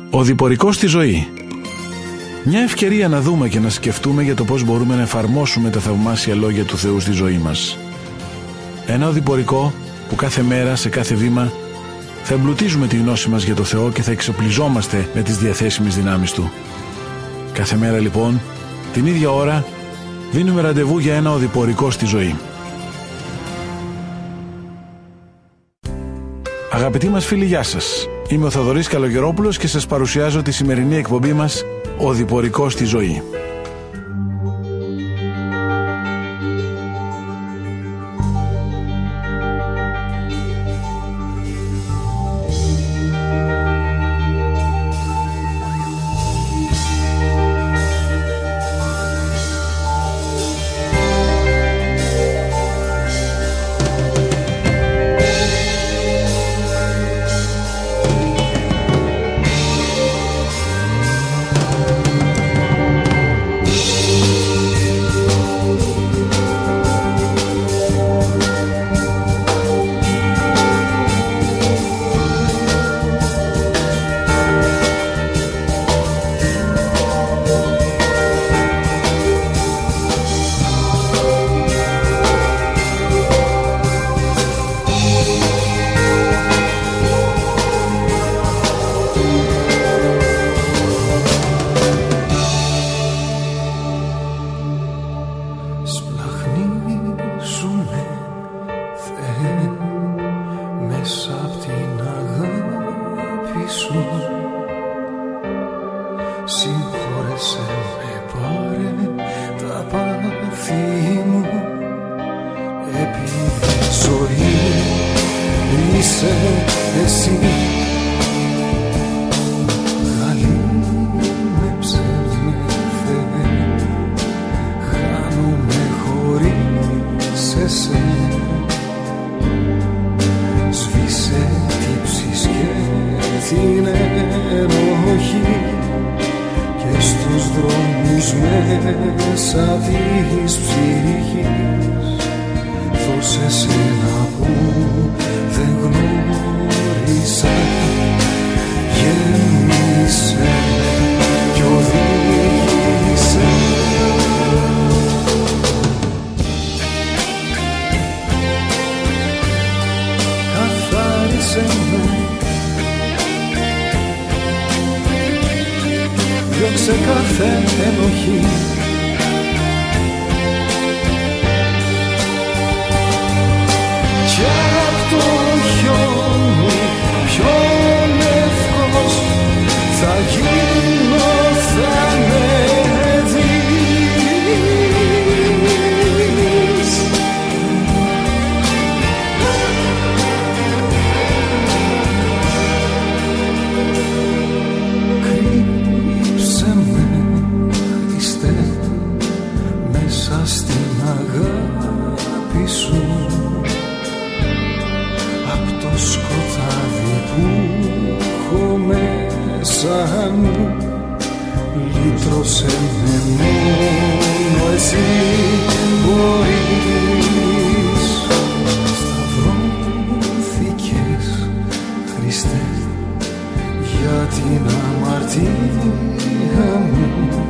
Ο διπορικός στη ζωή. Μια ευκαιρία να δούμε και να σκεφτούμε για το πώς μπορούμε να εφαρμόσουμε τα θαυμάσια λόγια του Θεού στη ζωή μας. Ένα οδηπορικό που κάθε μέρα, σε κάθε βήμα, θα εμπλουτίζουμε τη γνώση μας για το Θεό και θα εξοπλιζόμαστε με τις διαθέσιμες δυνάμεις Του. Κάθε μέρα λοιπόν, την ίδια ώρα, δίνουμε ραντεβού για ένα οδηπορικό στη ζωή. Αγαπητοί μας φίλοι, γεια σας. Είμαι ο Θοδωρής Καλογερόπουλος και σας παρουσιάζω τη σημερινή εκπομπή μας «Οδηπορικό στη ζωή». Διώξε κάθε ενοχή, και απ' το χιόνι πιο λευκός θα γίνω, θα με δεις. Κρύψε με, Χριστέ, μέσα στην αγάπη σου, απ' το σκοτάδι που έχω μέσα μου. Λύτρωσε με, μόνο εσύ μπορείς. Σταυρώθηκες, Χριστέ, για την αμαρτία μου.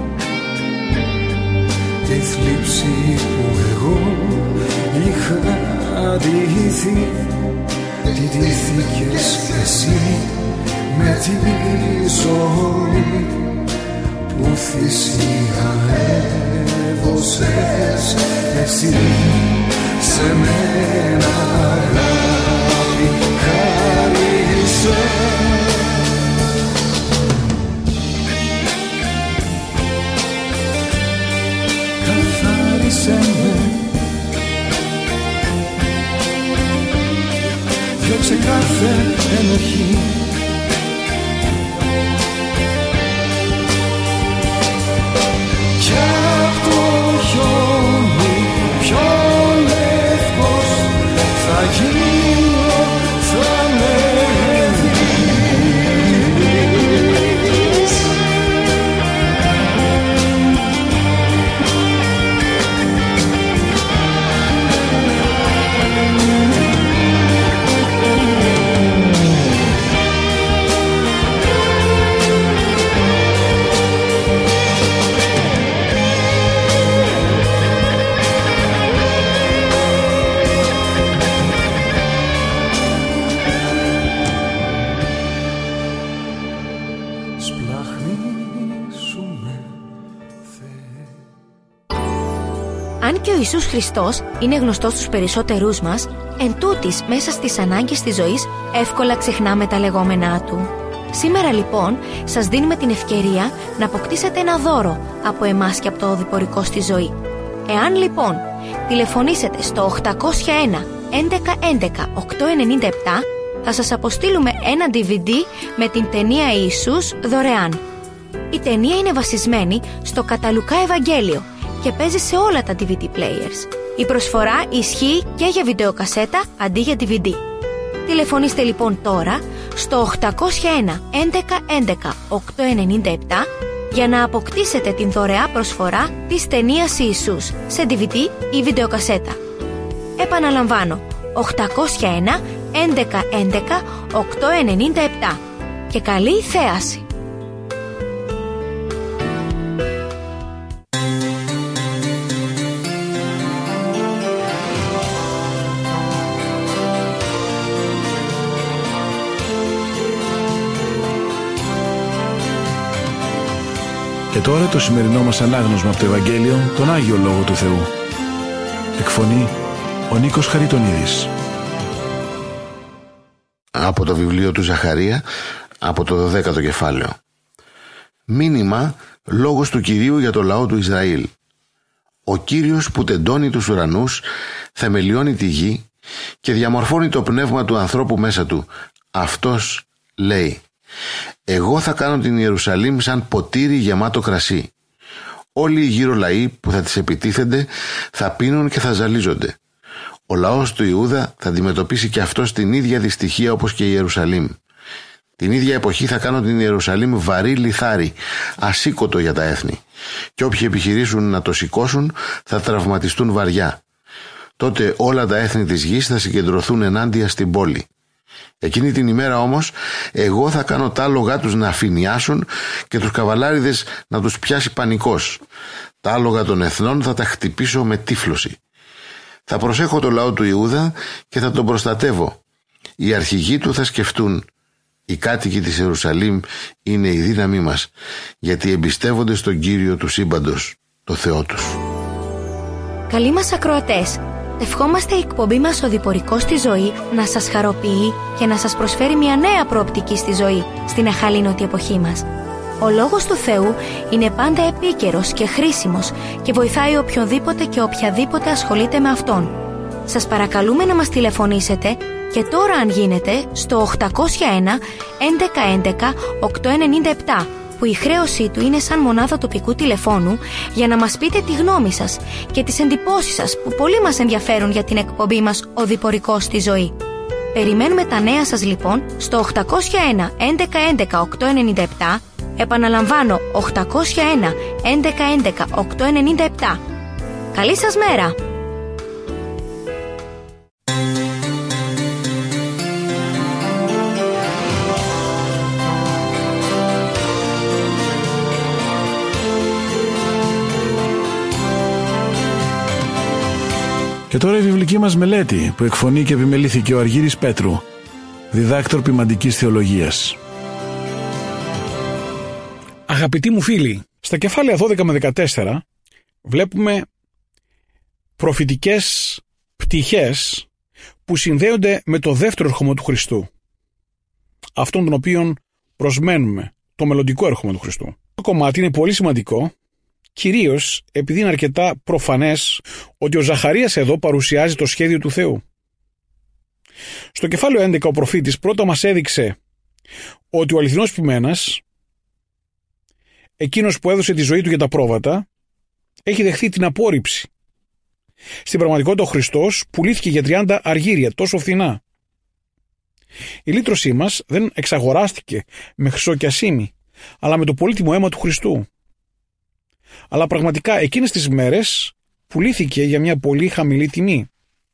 Τη θλίψη που εγώ είχα αντιθεί, τη ντύθηκες εσύ με τη ζωή που θυσία έδωσες εσύ σε μένα, αγάπη χάρισε. Καθάρισε με, διώξε κάθε ενοχή, κι απ' το χιόνι πιο λευκός θα γίνει. και ο Ιησούς Χριστός είναι γνωστός στους περισσότερούς μας, εν τούτης μέσα στις ανάγκες της ζωής εύκολα ξεχνάμε τα λεγόμενά Του. Σήμερα λοιπόν σας δίνουμε την ευκαιρία να αποκτήσετε ένα δώρο από εμάς και από το οδηπορικό στη ζωή. Εάν λοιπόν τηλεφωνήσετε στο 801 11 11 897, θα σας αποστείλουμε ένα DVD με την ταινία Ιησούς δωρεάν. Η ταινία είναι βασισμένη στο κατά Λουκά Ευαγγέλιο και παίζει σε όλα τα DVD players. Η προσφορά ισχύει και για βιντεοκασέτα αντί για DVD. Τηλεφωνήστε λοιπόν τώρα στο 801 11 11 897 για να αποκτήσετε την δωρεά προσφορά της ταινίας Ιησούς σε DVD ή βιντεοκασέτα. Επαναλαμβάνω, 801 11 11 897 και καλή θέαση! Και τώρα το σημερινό μας ανάγνωσμα από το Ευαγγέλιο, τον Άγιο Λόγο του Θεού. Εκφωνεί ο Νίκος Χαριτονίδης. Από το βιβλίο του Ζαχαρία, από το 12ο κεφάλαιο. Μήνυμα λόγος του Κυρίου για το λαό του Ισραήλ. Ο Κύριος που τεντώνει τους ουρανούς, θεμελιώνει τη γη και διαμορφώνει το πνεύμα του ανθρώπου μέσα του. Αυτός λέει: εγώ θα κάνω την Ιερουσαλήμ σαν ποτήρι γεμάτο κρασί. Όλοι οι γύρω λαοί που θα τις επιτίθενται θα πίνουν και θα ζαλίζονται. Ο λαός του Ιούδα θα αντιμετωπίσει και αυτός την ίδια δυστυχία όπως και η Ιερουσαλήμ. Την ίδια εποχή θα κάνω την Ιερουσαλήμ βαρύ λιθάρι, ασήκωτο για τα έθνη. Και όποιοι επιχειρήσουν να το σηκώσουν θα τραυματιστούν βαριά. Τότε όλα τα έθνη της γης θα συγκεντρωθούν ενάντια στην πόλη. Εκείνη την ημέρα όμως εγώ θα κάνω τα άλογα τους να αφηνιάσουν και τους καβαλάριδες να τους πιάσει πανικός. Τα άλογα των εθνών θα τα χτυπήσω με τύφλωση. Θα προσέχω το λαό του Ιούδα και θα τον προστατεύω. Οι αρχηγοί του θα σκεφτούν: οι κάτοικοι της Ιερουσαλήμ είναι η δύναμή μας, γιατί εμπιστεύονται στον Κύριο του σύμπαντος, το Θεό τους. Καλοί μας ακροατές, ευχόμαστε η εκπομπή μας «Οδηπορικός στη ζωή» να σας χαροποιεί και να σας προσφέρει μια νέα προοπτική στη ζωή στην αχαλήνωτη εποχή μας. Ο Λόγος του Θεού είναι πάντα επίκαιρος και χρήσιμος και βοηθάει οποιονδήποτε και οποιαδήποτε ασχολείται με Αυτόν. Σας παρακαλούμε να μας τηλεφωνήσετε και τώρα αν γίνεται στο 801 11 11 897, που η χρέωσή του είναι σαν μονάδα τοπικού τηλεφώνου, για να μας πείτε τη γνώμη σας και τις εντυπώσεις σας που πολύ μας ενδιαφέρουν για την εκπομπή μας «Οδηπορικός στη ζωή». Περιμένουμε τα νέα σας λοιπόν στο 801 11 11 897, επαναλαμβάνω 801 11 11 897. Καλή σας μέρα! Και τώρα η βιβλική μας μελέτη που εκφωνεί και επιμελήθηκε ο Αργύρης Πέτρου, διδάκτορ ποιμαντικής θεολογίας. Αγαπητοί μου φίλοι, στα κεφάλαια 12 με 14 βλέπουμε προφητικές πτυχές που συνδέονται με το δεύτερο έρχομα του Χριστού, αυτόν τον οποίον προσμένουμε, το μελλοντικό έρχομα του Χριστού. Το κομμάτι είναι πολύ σημαντικό, κυρίως επειδή είναι αρκετά προφανές ότι ο Ζαχαρίας εδώ παρουσιάζει το σχέδιο του Θεού. Στο κεφάλαιο 11 ο προφήτης πρώτα μας έδειξε ότι ο αληθινός ποιμένας, εκείνος που έδωσε τη ζωή του για τα πρόβατα, έχει δεχθεί την απόρριψη. Στην πραγματικότητα ο Χριστός πουλήθηκε για 30 αργύρια, τόσο φθηνά. Η λύτρωσή μας δεν εξαγοράστηκε με χρυσό και ασήμι, αλλά με το πολύτιμο αίμα του Χριστού. Αλλά πραγματικά εκείνες τις μέρες πουλήθηκε για μια πολύ χαμηλή τιμή.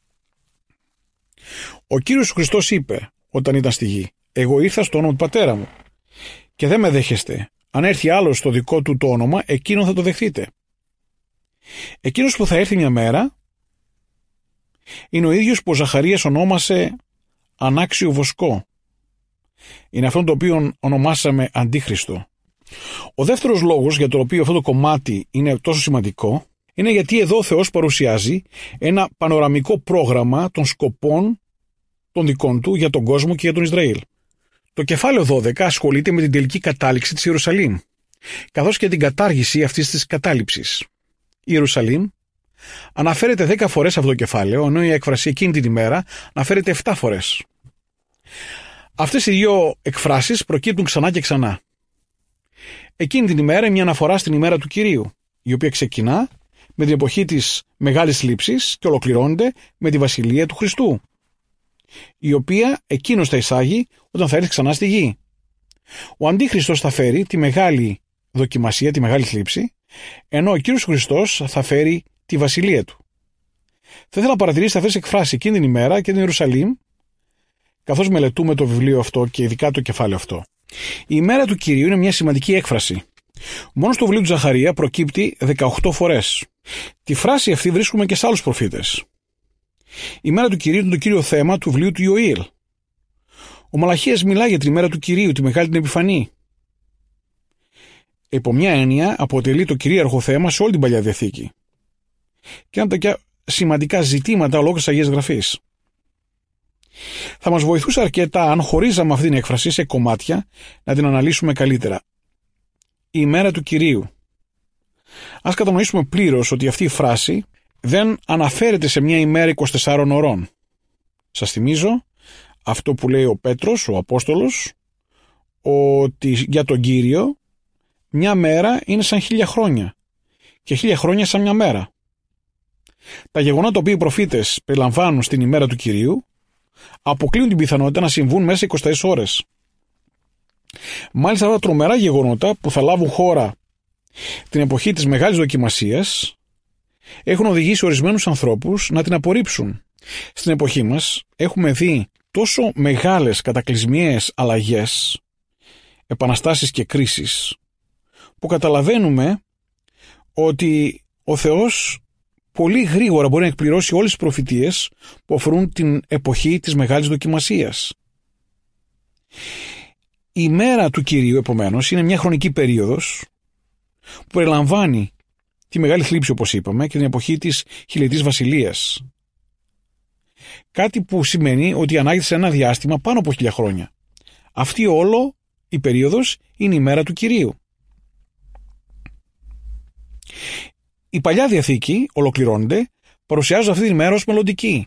Ο Κύριος Χριστός είπε όταν ήταν στη γη: εγώ ήρθα στο όνομα του πατέρα μου και δεν με δέχεστε. Αν έρθει άλλος στο δικό του το όνομα, εκείνον θα το δεχτείτε. Εκείνος που θα έρθει μια μέρα είναι ο ίδιος που ο Ζαχαρίας ονόμασε ανάξιο βοσκό. Είναι αυτόν το οποίο ονομάσαμε Αντίχριστο. Ο δεύτερος λόγος για τον οποίο αυτό το κομμάτι είναι τόσο σημαντικό είναι γιατί εδώ ο Θεός παρουσιάζει ένα πανοραμικό πρόγραμμα των σκοπών των δικών του για τον κόσμο και για τον Ισραήλ. Το κεφάλαιο 12 ασχολείται με την τελική κατάληξη της Ιερουσαλήμ, καθώς και την κατάργηση αυτής της κατάληψης. Η Ιερουσαλήμ αναφέρεται 10 φορές αυτό το κεφάλαιο, ενώ η έκφραση εκείνη την ημέρα αναφέρεται 7 φορές. Αυτές οι δύο εκφράσεις προκύπτουν ξανά και ξανά. Εκείνη την ημέρα είναι μια αναφορά στην ημέρα του Κυρίου, η οποία ξεκινά με την εποχή της Μεγάλης Θλίψης και ολοκληρώνεται με τη Βασιλεία του Χριστού, η οποία εκείνος θα εισάγει όταν θα έρθει ξανά στη γη. Ο Αντίχριστος θα φέρει τη μεγάλη δοκιμασία, τη Μεγάλη Θλίψη, ενώ ο Κύριος Χριστός θα φέρει τη Βασιλεία του. Θα ήθελα να παρατηρήσετε αυτές τις εκφράσεις εκείνη την ημέρα και την Ιερουσαλήμ, καθώς μελετούμε το βιβλίο αυτό και ειδικά το κεφάλαιο αυτό. Η ημέρα του Κυρίου είναι μια σημαντική έκφραση. Μόνο στο βιβλίο του Ζαχαρία προκύπτει 18 φορές. Τη φράση αυτή βρίσκουμε και σε άλλους προφήτες. Η ημέρα του Κυρίου είναι το κύριο θέμα του βιβλίου του Ιωήλ. Ο Μαλαχίας μιλάει για την ημέρα του Κυρίου, τη μεγάλη την Επιφανή. Υπό μια έννοια αποτελεί το κυρίαρχο θέμα σε όλη την Παλιά Διαθήκη. Και είναι τα σημαντικά ζητήματα ολόκληρης Αγίας Γραφής. Θα μας βοηθούσε αρκετά αν χωρίζαμε αυτή την έκφραση σε κομμάτια να την αναλύσουμε καλύτερα. Η ημέρα του Κυρίου. Ας κατανοήσουμε πλήρως ότι αυτή η φράση δεν αναφέρεται σε μια ημέρα 24 ωρών. Σας θυμίζω αυτό που λέει ο Πέτρος, ο Απόστολος, ότι για τον Κύριο μια μέρα είναι σαν 1000 χρόνια και 1000 χρόνια σαν μια μέρα. Τα γεγονότα που οι προφήτες περιλαμβάνουν στην ημέρα του Κυρίου αποκλείουν την πιθανότητα να συμβούν μέσα σε 24 ώρες. Μάλιστα αυτά τα τρομερά γεγονότα που θα λάβουν χώρα την εποχή της Μεγάλης Δοκιμασίας έχουν οδηγήσει ορισμένους ανθρώπους να την απορρίψουν. Στην εποχή μας έχουμε δει τόσο μεγάλες κατακλυσμιαίες αλλαγές, επαναστάσεις και κρίσεις, που καταλαβαίνουμε ότι ο Θεός πολύ γρήγορα μπορεί να εκπληρώσει όλες τις προφητείες που αφορούν την εποχή της Μεγάλης Δοκιμασίας. Η μέρα του Κυρίου, επομένως, είναι μια χρονική περίοδος που περιλαμβάνει τη Μεγάλη Θλίψη, όπως είπαμε, και την εποχή της χιλιετής βασιλείας. Κάτι που σημαίνει ότι ανάγεται σε ένα διάστημα πάνω από 1000 χρόνια. Αυτή όλο η περίοδος είναι η μέρα του Κυρίου. Η Παλιά Διαθήκη ολοκληρώνεται, παρουσιάζοντας αυτή τη μέρα ως μελλοντική.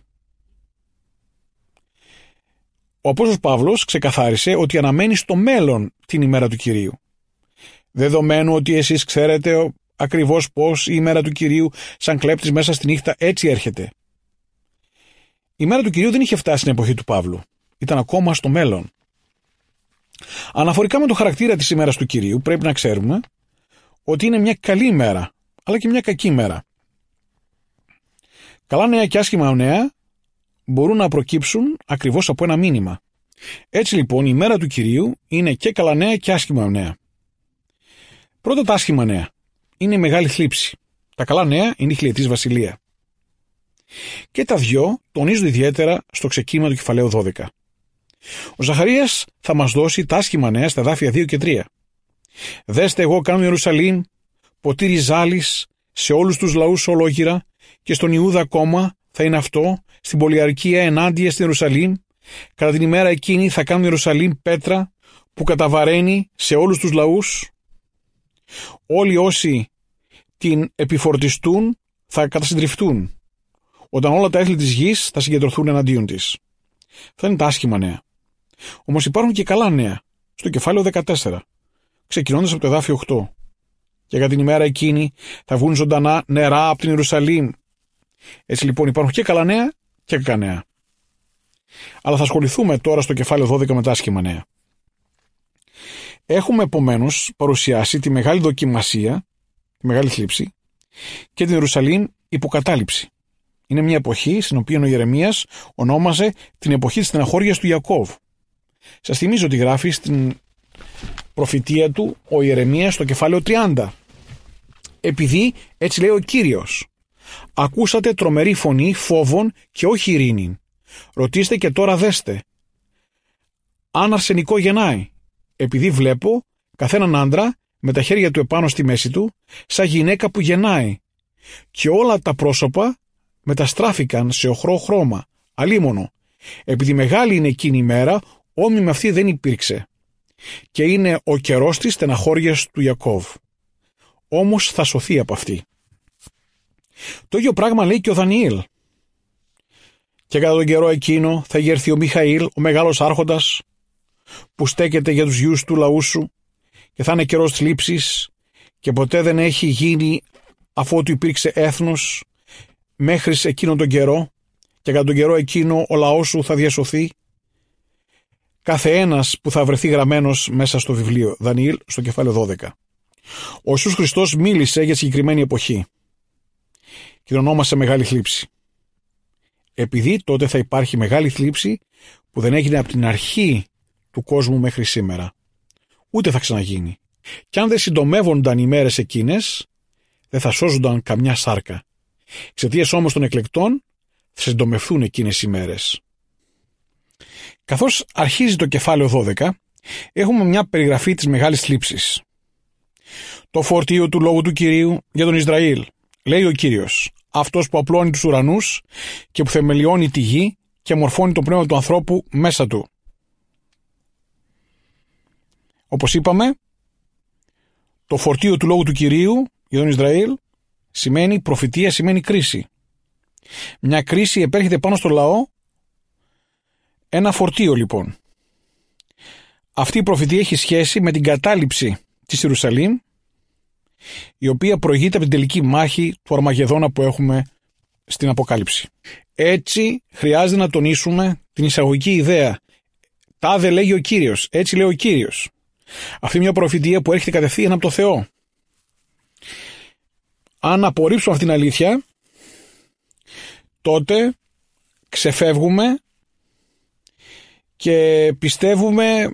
Ο Απόστολος Παύλος ξεκαθάρισε ότι αναμένει στο μέλλον την ημέρα του Κυρίου. Δεδομένου ότι εσείς ξέρετε ακριβώς πως η ημέρα του Κυρίου σαν κλέπτης μέσα στη νύχτα έτσι έρχεται. Η ημέρα του Κυρίου δεν είχε φτάσει στην εποχή του Παύλου. Ήταν ακόμα στο μέλλον. Αναφορικά με το χαρακτήρα της ημέρας του Κυρίου πρέπει να ξέρουμε ότι είναι μια καλή ημέρα, αλλά και μια κακή ημέρα. Καλά νέα και άσχημα νέα μπορούν να προκύψουν ακριβώς από ένα μήνυμα. Έτσι λοιπόν η ημέρα του Κυρίου είναι και καλά νέα και άσχημα νέα. Πρώτα τα άσχημα νέα είναι η Μεγάλη Θλίψη. Τα καλά νέα είναι η χιλιετής βασιλεία. Και τα δυο τονίζονται ιδιαίτερα στο ξεκίνημα του κεφαλαίου 12. Ο Ζαχαρίας θα μας δώσει τα άσχημα νέα στα εδάφια 2 και 3. «Δέστε, εγώ κάνω Ιερουσαλήμ ποτήρι ζάλης σε όλους τους λαούς ολόγυρα και στον Ιούδα ακόμα θα είναι αυτό, στην πολυαρκία ενάντια στην Ιερουσαλήμ. Κατά την ημέρα εκείνη θα κάνω Ιερουσαλήμ πέτρα που καταβαραίνει σε όλους τους λαούς. Όλοι όσοι την επιφορτιστούν θα κατασυντριφτούν, όταν όλα τα έθνη της γης θα συγκεντρωθούν εναντίον της». Αυτά είναι τα άσχημα νέα. Όμως υπάρχουν και καλά νέα στο κεφάλαιο 14, ξεκινώντας από το εδάφιο 8. «Και για την ημέρα εκείνη θα βγουν ζωντανά νερά από την Ιερουσαλήμ». Έτσι λοιπόν υπάρχουν και καλά νέα και κακά νέα. Αλλά θα ασχοληθούμε τώρα στο κεφάλαιο 12 με τα άσχημα νέα. Έχουμε επομένως παρουσιάσει τη Μεγάλη Δοκιμασία, τη Μεγάλη Θλίψη, και την Ιερουσαλήμ υποκατάληψη. Είναι μια εποχή στην οποία ο Ιερεμίας ονόμαζε την εποχή της στεναχώριας του Ιακώβ. Σας θυμίζω ότι γράφει στην προφητεία του ο Ιερεμίας στο κεφάλαιο 30. «Επειδή, έτσι λέει ο Κύριος, ακούσατε τρομερή φωνή φόβων και όχι ειρήνη. Ρωτήστε και τώρα δέστε. Αν αρσενικό γεννάει, επειδή βλέπω καθέναν άντρα με τα χέρια του επάνω στη μέση του, σαν γυναίκα που γεννάει, και όλα τα πρόσωπα μεταστράφηκαν σε οχρό χρώμα, αλίμονο, επειδή μεγάλη είναι εκείνη η μέρα, όμοια με αυτή δεν υπήρξε. Και είναι ο καιρός της στεναχώριας του Ιακώβ. Όμως θα σωθεί από αυτή. Το ίδιο πράγμα λέει και ο Δανιήλ. Και κατά τον καιρό εκείνο θα γερθεί ο Μιχαήλ, ο μεγάλος άρχοντας, που στέκεται για τους γιους του λαού σου, και θα είναι καιρός θλίψης, και ποτέ δεν έχει γίνει αφότου υπήρξε έθνος μέχρι εκείνον τον καιρό, και κατά τον καιρό εκείνο ο λαός σου θα διασωθεί, κάθε ένας που θα βρεθεί γραμμένος μέσα στο βιβλίο. Δανιήλ στο κεφάλαιο 12. Ο Ιησούς Χριστός μίλησε για συγκεκριμένη εποχή και τον ονόμασε μεγάλη θλίψη. Επειδή τότε θα υπάρχει μεγάλη θλίψη που δεν έγινε από την αρχή του κόσμου μέχρι σήμερα. Ούτε θα ξαναγίνει. Και αν δεν συντομεύονταν οι μέρες εκείνες, δεν θα σώζονταν καμιά σάρκα. Εξαιτίας όμως των εκλεκτών, θα συντομευθούν εκείνες οι μέρες. Καθώς αρχίζει το κεφάλαιο 12, έχουμε μια περιγραφή της μεγάλης θλίψης. Το φορτίο του λόγου του Κυρίου για τον Ισραήλ, λέει ο Κύριος, αυτός που απλώνει τους ουρανούς και που θεμελιώνει τη γη και μορφώνει το πνεύμα του ανθρώπου μέσα του. Όπως είπαμε, το φορτίο του λόγου του Κυρίου για τον Ισραήλ σημαίνει προφητεία, σημαίνει κρίση. Μια κρίση επέρχεται πάνω στο λαό, ένα φορτίο λοιπόν. Αυτή η προφητεία έχει σχέση με την κατάληψη της Ιερουσαλήμ, η οποία προηγείται από την τελική μάχη του Αρμαγεδόνα που έχουμε στην Αποκάλυψη. Έτσι χρειάζεται να τονίσουμε την εισαγωγική ιδέα. Τάδε λέγει ο Κύριος, έτσι λέει ο Κύριος. Αυτή είναι μια προφητεία που έρχεται κατευθείαν από το Θεό. Αν απορρίψουμε αυτήν την αλήθεια, τότε ξεφεύγουμε και πιστεύουμε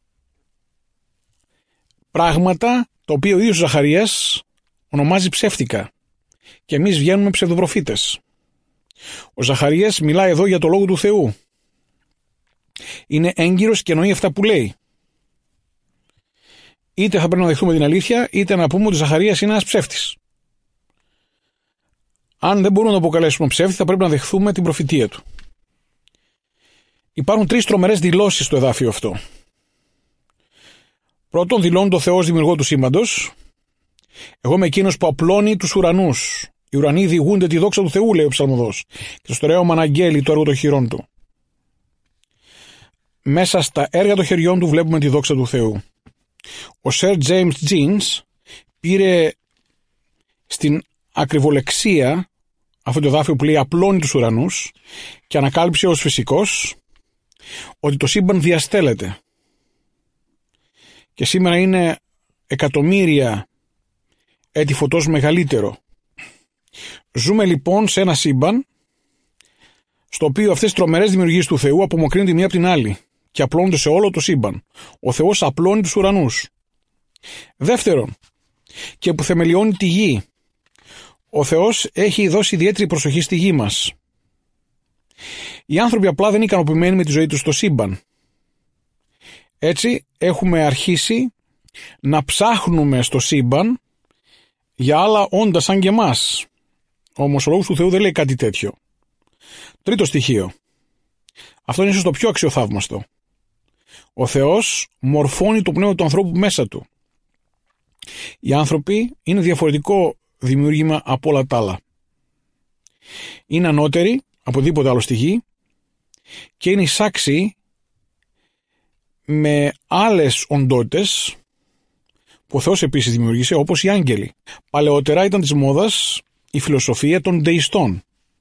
πράγματα τα οποία ο ίδιος ο Ζαχαρίας ονομάζει ψεύτικα και εμείς βγαίνουμε ψευδοπροφήτες. Ο Ζαχαρίας μιλάει εδώ για το λόγο του Θεού. Είναι έγκυρος και εννοεί αυτά που λέει. Είτε θα πρέπει να δεχτούμε την αλήθεια, είτε να πούμε ότι ο Ζαχαρίας είναι ένας ψεύτης. Αν δεν μπορούμε να το αποκαλέσουμε ψεύτη, θα πρέπει να δεχθούμε την προφητεία του. Υπάρχουν 3 τρομερές δηλώσεις στο εδάφιο αυτό. Πρώτον, δηλώνει το Θεό ως δημιουργό του σύμπαντος. Εγώ είμαι εκείνος που απλώνει τους ουρανούς. Οι ουρανοί διηγούνται τη δόξα του Θεού, λέει ο ψαλμοδός. Και το στερέωμα αναγγέλει το έργο των χειρών του. Μέσα στα έργα των χεριών του βλέπουμε τη δόξα του Θεού. Ο Sir James Jeans πήρε στην ακριβολεξία αυτό το εδάφιο που λέει απλώνει τους ουρανούς και ανακάλυψε ως φυσικός ότι το σύμπαν διαστέλλεται. Και σήμερα είναι εκατομμύρια έτη φωτός μεγαλύτερο. Ζούμε λοιπόν σε ένα σύμπαν στο οποίο αυτές τις τρομερές δημιουργίες του Θεού απομακρύνονται η μία από την άλλη και απλώνονται σε όλο το σύμπαν. Ο Θεός απλώνει τους ουρανούς. Δεύτερον, και που θεμελιώνει τη γη. Ο Θεός έχει δώσει ιδιαίτερη προσοχή στη γη μας. Οι άνθρωποι απλά δεν είναι ικανοποιημένοι με τη ζωή τους στο σύμπαν. Έτσι έχουμε αρχίσει να ψάχνουμε στο σύμπαν για άλλα όντα σαν και εμάς. Όμως ο λόγος του Θεού δεν λέει κάτι τέτοιο. Τρίτο στοιχείο. Αυτό είναι ίσως το πιο αξιοθαύμαστο. Ο Θεός μορφώνει το πνεύμα του ανθρώπου μέσα του. Οι άνθρωποι είναι διαφορετικό δημιούργημα από όλα τα άλλα. Είναι ανώτεροι από οτιδήποτε άλλο στη γη και είναι εισάξιοι με άλλες οντότητες που ο Θεός επίσης δημιούργησε, όπως οι άγγελοι. Παλαιότερα ήταν της μόδας η φιλοσοφία των δεϊστών.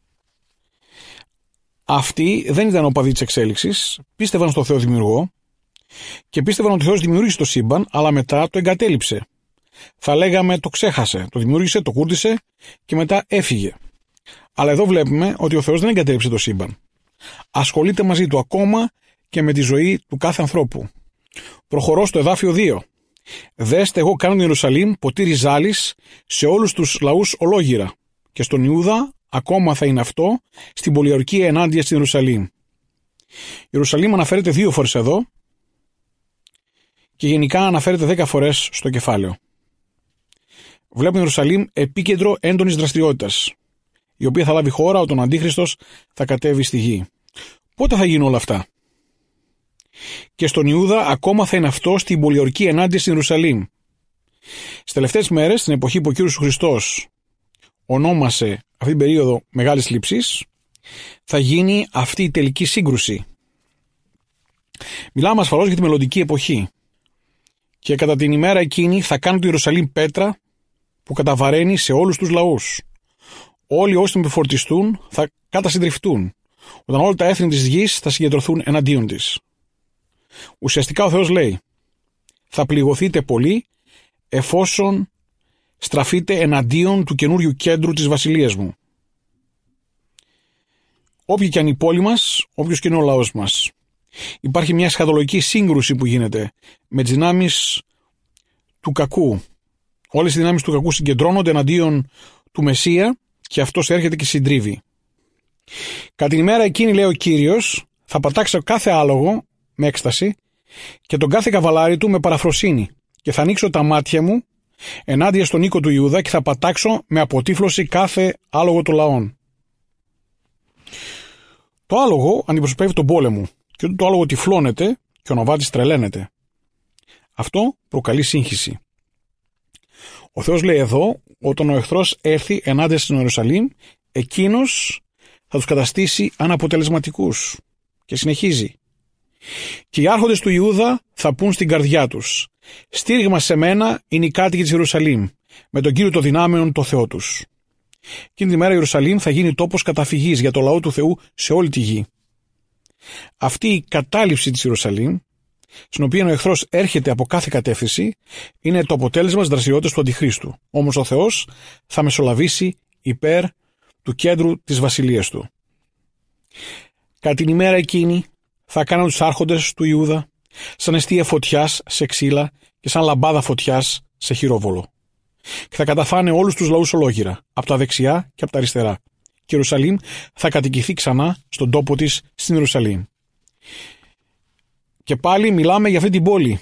Αυτοί δεν ήταν οπαδοί της εξέλιξης, πίστευαν στο Θεό δημιουργό και πίστευαν ότι ο Θεός δημιούργησε το σύμπαν, αλλά μετά το εγκατέλειψε. Θα λέγαμε το ξέχασε, το δημιούργησε, το κούρτισε και μετά έφυγε. Αλλά εδώ βλέπουμε ότι ο Θεός δεν εγκατέλειψε το σύμπαν. Ασχολείται μαζί του ακόμα και με τη ζωή του κάθε ανθρώπου. Προχωρώ στο εδάφιο 2. Δέστε, εγώ κάνω την Ιερουσαλήμ ποτήρι ζάλης σε όλους τους λαούς ολόγυρα. Και στον Ιούδα ακόμα θα είναι αυτό, στην πολιορκία ενάντια στην Ιερουσαλήμ. Η Ιερουσαλήμ αναφέρεται 2 φορές εδώ και γενικά αναφέρεται 10 φορές στο κεφάλαιο. βλέπουν Ιερουσαλήμ επίκεντρο έντονης δραστηριότητας, η οποία θα λάβει χώρα όταν ο Αντίχριστος θα κατέβει στη γη. Πότε θα γίνουν όλα αυτά? Και στον Ιούδα ακόμα θα είναι αυτό στην πολιορκή ενάντια στην Ιερουσαλήμ. Στις τελευταίες μέρες, στην εποχή που ο Κύριος Χριστός ονόμασε αυτή την περίοδο μεγάλης λήψης, θα γίνει αυτή η τελική σύγκρουση. Μιλάμε ασφαλώς για τη μελλοντική εποχή. Και κατά την ημέρα εκείνη θα κάνουν το Ιερουσαλήμ πέτρα που καταβαραίνει σε όλους τους λαούς. Όλοι όσοι επιφορτιστούν θα κατασυντριφτούν, όταν όλα τα έθνη της γης θα συγκεντρωθούν εναντίον της. Ουσιαστικά ο Θεός λέει: θα πληγωθείτε πολύ εφόσον στραφείτε εναντίον του καινούριου κέντρου της βασιλείας μου. Όποια και αν η πόλη μας, όποιος και είναι ο λαός μας, υπάρχει μια εσχατολογική σύγκρουση που γίνεται με τις δυνάμεις του κακού. Όλες οι δυνάμεις του κακού συγκεντρώνονται εναντίον του Μεσσία και αυτός έρχεται και συντρίβει. Κατά την ημέρα εκείνη, λέει ο Κύριος, θα πατάξω κάθε άλογο με έκσταση και τον κάθε καβαλάρι του με παραφροσύνη και θα ανοίξω τα μάτια μου ενάντια στον οίκο του Ιούδα και θα πατάξω με αποτύφλωση κάθε άλογο των λαών. Το άλογο αντιπροσωπεύει τον πόλεμο και όταν το άλογο τυφλώνεται και ο νοβάτης τρελαίνεται. Αυτό προκαλεί σύγχυση. Ο Θεός λέει εδώ, όταν ο εχθρός έρθει ενάντια στην Ιερουσαλήμ, εκείνος θα τους καταστήσει αναποτελεσματικούς. Και συνεχίζει. Και οι άρχοντες του Ιούδα θα πούν στην καρδιά τους: στήριγμα σε μένα είναι οι κάτοικοι της Ιερουσαλήμ, με τον Κύριο των δυνάμεων το Θεό τους. Εκείνη τη μέρα η Ιερουσαλήμ θα γίνει τόπος καταφυγής για το λαό του Θεού σε όλη τη γη. Αυτή η κατάληψη της Ιερουσαλήμ, στην οποία ο εχθρός έρχεται από κάθε κατεύθυνση, είναι το αποτέλεσμα της δραστηριότητας του Αντιχρίστου. Όμως ο Θεός θα μεσολαβήσει υπέρ του κέντρου της βασιλείας του. Κατά την ημέρα εκείνη θα κάνουν τους άρχοντες του Ιούδα σαν εστία φωτιάς σε ξύλα και σαν λαμπάδα φωτιάς σε χειρόβολο. Και θα καταφάνε όλους τους λαούς ολόγυρα, από τα δεξιά και από τα αριστερά. Και η Ιερουσαλήμ θα κατοικηθεί ξανά στον τόπο της στην Ιερουσαλήμ. Και πάλι μιλάμε για αυτή την πόλη.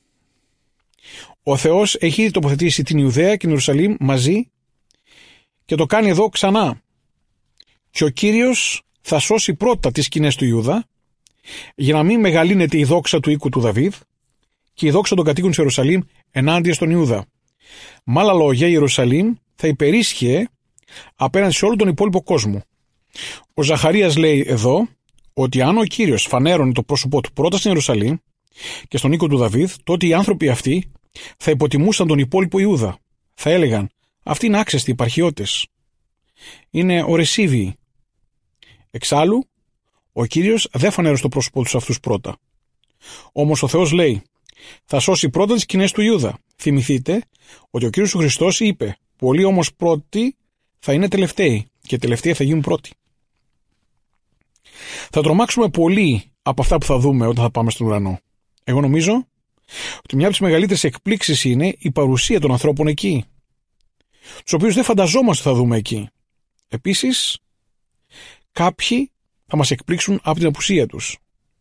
Ο Θεός έχει ήδη τοποθετήσει την Ιουδαία και την Ιερουσαλήμ μαζί και το κάνει εδώ ξανά. Και ο Κύριος θα σώσει πρώτα τις σκηνές του Ιούδα για να μην μεγαλύνεται η δόξα του οίκου του Δαβίδ και η δόξα των κατοίκων της Ιερουσαλήμ ενάντια στον Ιούδα. Με άλλα λόγια, η Ιερουσαλήμ θα υπερίσχυε απέναντι σε όλο τον υπόλοιπο κόσμο. Ο Ζαχαρίας λέει εδώ ότι αν ο Κύριος φανέρωνε το πρόσωπό του πρώτα στην Ιερουσαλήμ και στον οίκο του Δαβίδ, τότε οι άνθρωποι αυτοί θα υποτιμούσαν τον υπόλοιπο Ιούδα. Θα έλεγαν: αυτοί είναι άξεστοι υπαρχιώτες. Είναι ορεσίβιοι. Εξάλλου, ο Κύριος δεν φανέρωσε το πρόσωπό τους αυτούς πρώτα. Όμως ο Θεός λέει: θα σώσει πρώτα τις σκηνές του Ιούδα. Θυμηθείτε ότι ο Κύριος ο Χριστός είπε: πολλοί όμως πρώτοι θα είναι τελευταίοι και τελευταίοι θα γίνουν πρώτοι. Θα τρομάξουμε πολύ από αυτά που θα δούμε όταν θα πάμε στον ουρανό. Εγώ νομίζω ότι μια από τις μεγαλύτερες εκπλήξεις είναι η παρουσία των ανθρώπων εκεί, τους οποίους δεν φανταζόμαστε θα δούμε εκεί. Επίσης, κάποιοι θα μας εκπλήξουν από την απουσία τους.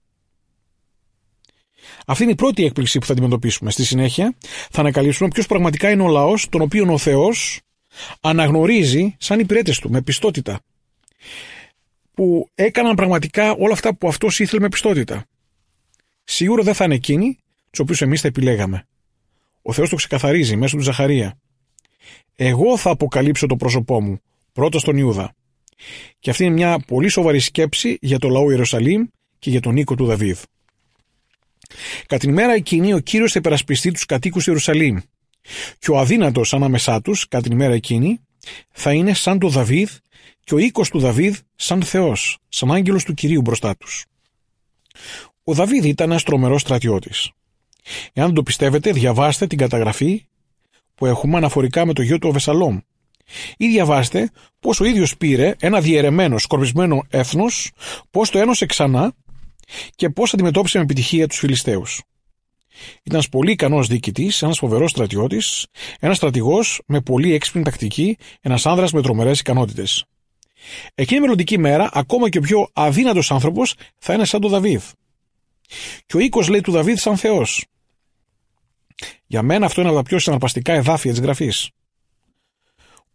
Αυτή είναι η πρώτη έκπληξη που θα αντιμετωπίσουμε. Στη συνέχεια θα ανακαλύψουμε ποιος πραγματικά είναι ο λαός τον οποίον ο Θεός αναγνωρίζει σαν υπηρέτες του με πιστότητα, που έκαναν πραγματικά όλα αυτά που αυτός ήθελε με πιστότητα. Σίγουρα δεν θα είναι εκείνοι τους οποίους εμείς θα επιλέγαμε. Ο Θεός το ξεκαθαρίζει μέσω του Ζαχαρία. Εγώ θα αποκαλύψω το πρόσωπό μου πρώτα στον Ιούδα. Και αυτή είναι μια πολύ σοβαρή σκέψη για το λαό Ιερουσαλήμ και για τον οίκο του Δαβίδ. Κατά την ημέρα εκείνη ο Κύριος θα υπερασπιστεί τους κατοίκους Ιερουσαλήμ και ο αδύνατος ανάμεσά τους κατά την ημέρα εκείνη θα είναι σαν το Δαβίδ και ο οίκος του Δαβίδ σαν Θεός, σαν άγγελος του Κυρίου μπροστά τους. Ο Δαβίδ ήταν ένας τρομερός στρατιώτης. Εάν δεν το πιστεύετε, διαβάστε την καταγραφή που έχουμε αναφορικά με το γιο του Αβεσαλόμ ή διαβάστε πως ο ίδιος πήρε ένα διαιρεμένο, σκορπισμένο έθνος, πως το ένωσε ξανά και πώς αντιμετώπισε με επιτυχία τους Φιλιστέους. Ήταν ένας πολύ ικανός διοικητής, ένας φοβερός στρατιώτης, ένας στρατηγός με πολύ έξυπνη τακτική, ένας άνδρας με τρομερές ικανότητες. Εκείνη η μελλοντική μέρα, ακόμα και ο πιο αδύνατος άνθρωπος θα είναι σαν τον Δαβίδ. Και ο οίκος, λέει, του Δαβίδ σαν Θεός. Για μένα αυτό είναι από τα πιο συναρπαστικά εδάφια της Γραφής.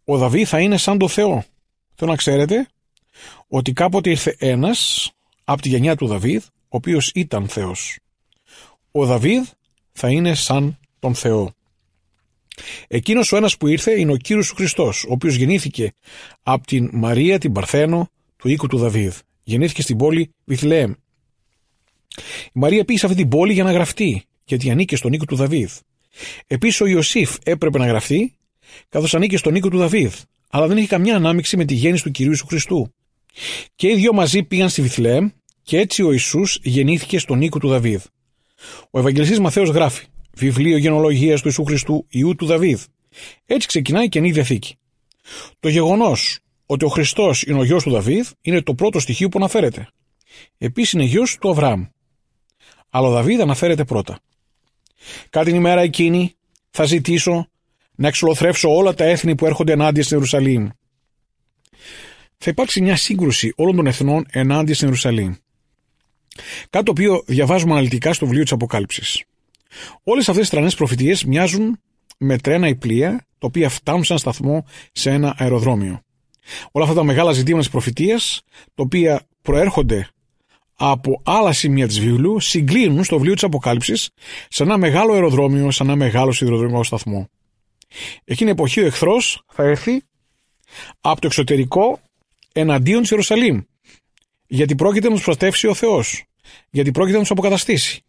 ο Δαβίδ θα είναι σαν το Θεό. Θέλω να ξέρετε ότι κάποτε ήρθε ένας από τη γενιά του Δαβίδ, ο οποίος ήταν Θεός. Ο Δαβίδ θα είναι σαν τον Θεό. Εκείνος ο ένας που ήρθε είναι ο Κύριος Χριστός, ο οποίος γεννήθηκε από την Μαρία την Παρθένο του οίκου του Δαβίδ. Γεννήθηκε στην πόλη Βιθλεέμ. Η Μαρία πήγε σε αυτή την πόλη για να γραφτεί, γιατί ανήκε στον οίκο του Δαβίδ. Επίσης ο Ιωσήφ έπρεπε να γραφτεί, καθώς ανήκε στον οίκο του Δαβίδ, αλλά δεν είχε καμιά ανάμειξη με τη γέννηση του Κυρίου Χριστού. Και οι δυο μαζί πήγαν στη Βιθλεέμ, και έτσι ο Ιησούς γεννήθηκε στον οίκο του Δαβίδ. Ο Ευαγγελιστής Μαθαίος γράφει: Βιβλίο γενολογίας του Ιησού Χριστού, Ιού του Δαβίδ. Έτσι ξεκινάει η Καινή Διαθήκη. Το γεγονός ότι ο Χριστός είναι ο γιος του Δαβίδ είναι το πρώτο στοιχείο που αναφέρεται. Επίσης είναι γιος του Αβραάμ. Αλλά ο Δαβίδ αναφέρεται πρώτα. Κατά την ημέρα εκείνη θα ζητήσω να εξολοθρεύσω όλα τα έθνη που έρχονται ενάντια στην Ιερουσαλήμ. Θα υπάρξει μια σύγκρουση όλων των εθνών ενάντια στην Ιερουσαλήμ. Κάτι το οποίο διαβάζουμε αναλυτικά στο βιβλίο της Αποκάλυψης. Όλες αυτές οι τρανές προφητείες μοιάζουν με τρένα ή πλοία, τα οποία φτάνουν σε ένα σταθμό, σε ένα αεροδρόμιο. Όλα αυτά τα μεγάλα ζητήματα της προφητείας, τα οποία προέρχονται από άλλα σημεία της βιβλίου, συγκλίνουν στο βιβλίο της Αποκάλυψης σε ένα μεγάλο αεροδρόμιο, σε ένα μεγάλο σιδηροδρομικό σταθμό. Εκείνη η εποχή ο εχθρός θα έρθει από το εξωτερικό εναντίον της Ιερουσαλήμ, γιατί πρόκειται να τους προστατεύσει ο Θεός, γιατί πρόκειται να τους αποκαταστήσει.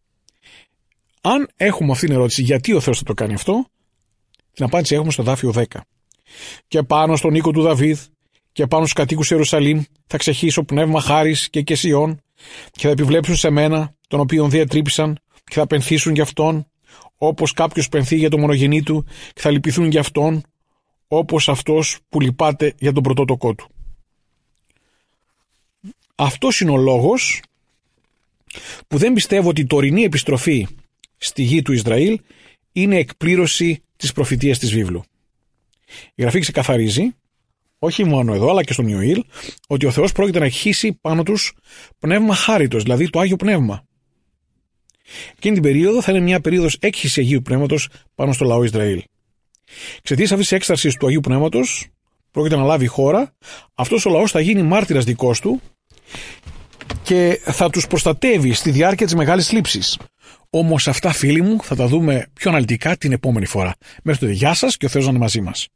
Αν έχουμε αυτήν την ερώτηση, γιατί ο Θεός θα το κάνει αυτό, την απάντηση έχουμε στο εδάφιο 10. Και πάνω στον οίκο του Δαβίδ και πάνω στους κατοίκους Ιερουσαλήμ θα ξεχύσω πνεύμα χάρις και κεσιών, και θα επιβλέψουν σε μένα, τον οποίον διατρύπησαν, και θα πενθήσουν για αυτόν, όπως κάποιος πενθεί για το μονογενή του, και θα λυπηθούν για αυτόν, όπως αυτός που λυπάται για τον πρωτότοκό του. Αυτός είναι ο λόγος που δεν πιστεύω ότι η τωρινή επιστροφή στη γη του Ισραήλ είναι εκπλήρωση της προφητείας της βίβλου. Η Γραφή ξεκαθαρίζει, όχι μόνο εδώ αλλά και στον Ιωήλ, ότι ο Θεός πρόκειται να εκχύσει πάνω τους πνεύμα χάριτος, δηλαδή το Άγιο Πνεύμα. Εκείνη την περίοδο θα είναι μια περίοδος έκχυσης Αγίου Πνεύματος πάνω στο λαό Ισραήλ. Εξαιτίας αυτής της έκστασης του Αγίου Πνεύματος πρόκειται να λάβει η χώρα, αυτός ο λαός θα γίνει μάρτυρας δικός του και θα τους προστατεύει στη διάρκεια της μεγάλης λήψης. Όμως αυτά, φίλοι μου, θα τα δούμε πιο αναλυτικά την επόμενη φορά. Μέχρι τότε, γεια σας και ο Θεός να είναι μαζί μας.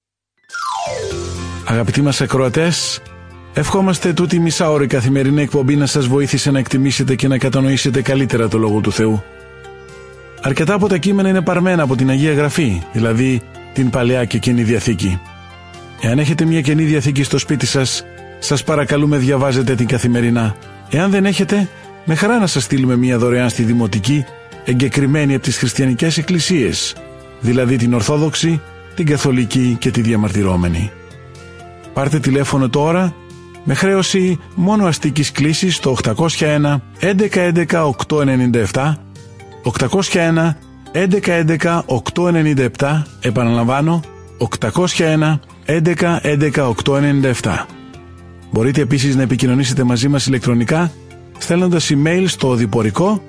Αγαπητοί μας ακροατές, ευχόμαστε τούτη η μισάωρη καθημερινή εκπομπή να σας βοήθησε να εκτιμήσετε και να κατανοήσετε καλύτερα το Λόγο του Θεού. Αρκετά από τα κείμενα είναι παρμένα από την Αγία Γραφή, δηλαδή την Παλαιά και Καινή Διαθήκη. Εάν έχετε μια Καινή Διαθήκη στο σπίτι σας, σας παρακαλούμε διαβάζετε την καθημερινά. Εάν δεν έχετε, με χαρά να σας στείλουμε μια δωρεάν στη Δημοτική, εγκεκριμένη από τις χριστιανικές εκκλησίες, δηλαδή την Ορθόδοξη, την Καθολική και τη Διαμαρτυρόμενη. Πάρτε τηλέφωνο τώρα με χρέωση μόνο αστικής κλήσης στο 801 1111 897, 801 1111 897, επαναλαμβάνω 801 1111 897. Μπορείτε επίσης να επικοινωνήσετε μαζί μας ηλεκτρονικά στέλνοντας email στο οδηπορικό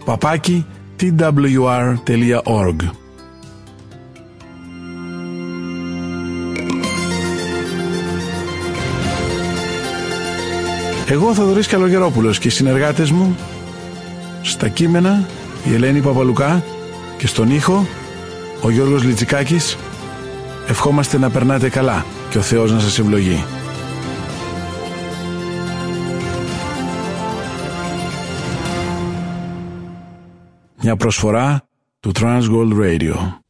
@twr.org. Εγώ Θοδωρής Καλογερόπουλος και οι συνεργάτες μου στα κείμενα η Ελένη Παπαλουκά και στον ήχο ο Γιώργος Λιτσικάκης ευχόμαστε να περνάτε καλά και ο Θεός να σας ευλογεί. Μια προσφορά του Transworld Radio.